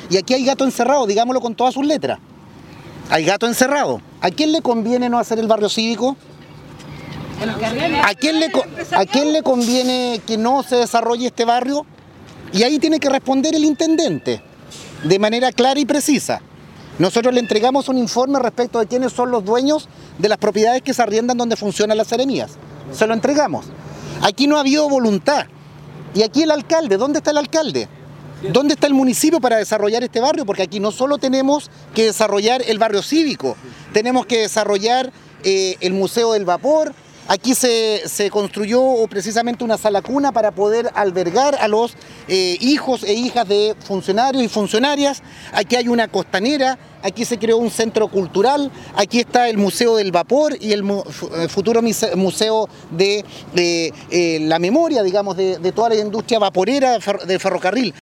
Y aquí hay gato encerrado, digámoslo con todas sus letras. Hay gato encerrado. ¿A quién le conviene no hacer el barrio cívico? ¿A quién le conviene que no se desarrolle este barrio? Y ahí tiene que responder el intendente, de manera clara y precisa. Nosotros le entregamos un informe respecto de quiénes son los dueños de las propiedades que se arriendan donde funcionan las seremías. Se lo entregamos. Aquí no ha habido voluntad. Y aquí el alcalde, ¿dónde está el alcalde? ¿Dónde está el municipio para desarrollar este barrio? Porque aquí no solo tenemos que desarrollar el barrio cívico, tenemos que desarrollar el Museo del Vapor. Aquí se construyó precisamente una sala cuna para poder albergar a los hijos e hijas de funcionarios y funcionarias. Aquí hay una costanera, aquí se creó un centro cultural, aquí está el Museo del Vapor y el futuro Museo de la Memoria, digamos, de toda la industria vaporera del ferrocarril.